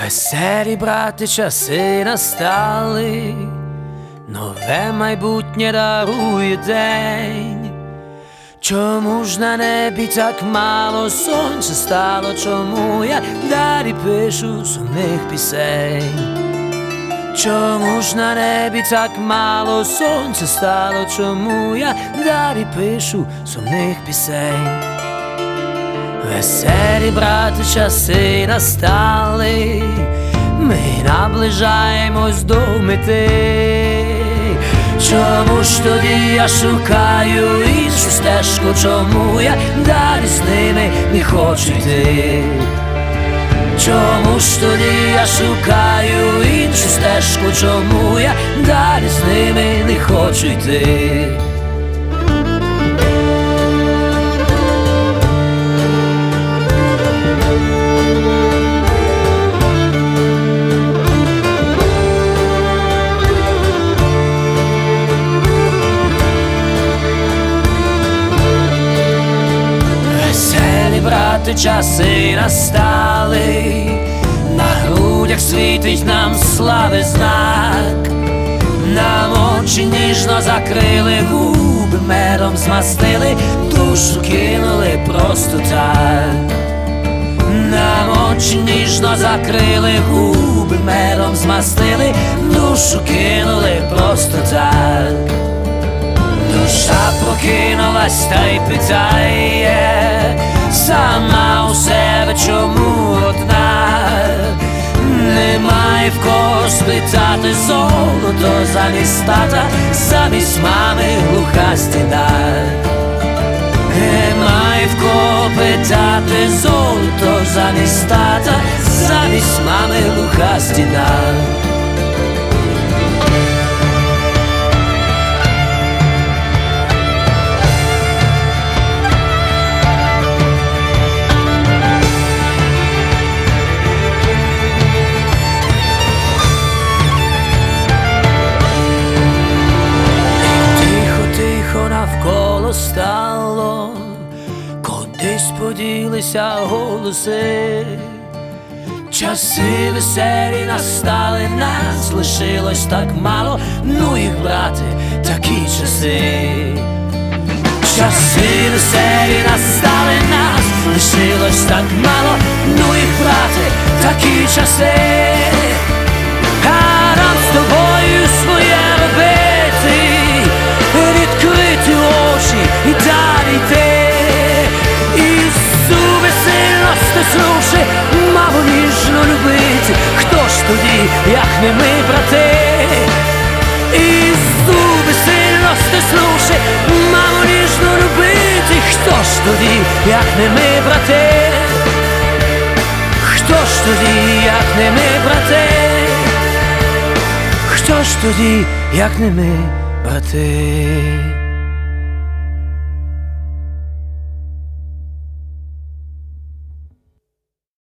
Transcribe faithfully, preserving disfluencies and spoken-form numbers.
Веселі, брати, часи настали, нове майбутнє дарує день. Чому ж на небі так мало сонця стало? Чому я далі пишу сумних пісень? Чому ж на небі так мало сонця стало? Чому я далі пишу сумних пісень? Веселі, брати, часи настали, ми наближаємось до мети. Чому ж тоді я шукаю іншу стежку? Чому я далі з ними не хочу йти? Чому ж тоді я шукаю іншу стежку? Чому я далі з ними не хочу йти? Брати, часи настали, на грудях світить нам слави знак, нам очі ніжно закрили, губи медом змастили, душу кинули просто так. Нам очі ніжно закрили, губи медом змастили, душу кинули просто так. Душа прокинулась та й питає сама у себе, чому одна? Немає в кого сплітати золото замість тата, замість мами глуха стіна. Немає в кого питати золото замість тата, замість мами глуха стіна. Навколо стало, кудись поділися голоси. Часи веселі настали, нас лишилось так мало, ну їх, брати, такі часи. Часи веселі настали, нас лишилось так мало, ну їх, брати, такі часи. А нам з тобою своє робити, відкрити очі і далі йти. І зуби сильно стиснувши, маму ніжно любити. Хто ж тоді, як не ми, брати? І зуби сильно стиснувши, маму ніжно любити. Хто ж тоді, як не ми, брати? Хто ж тоді, як не ми, брати? Хто ж тоді, як не ми, брати?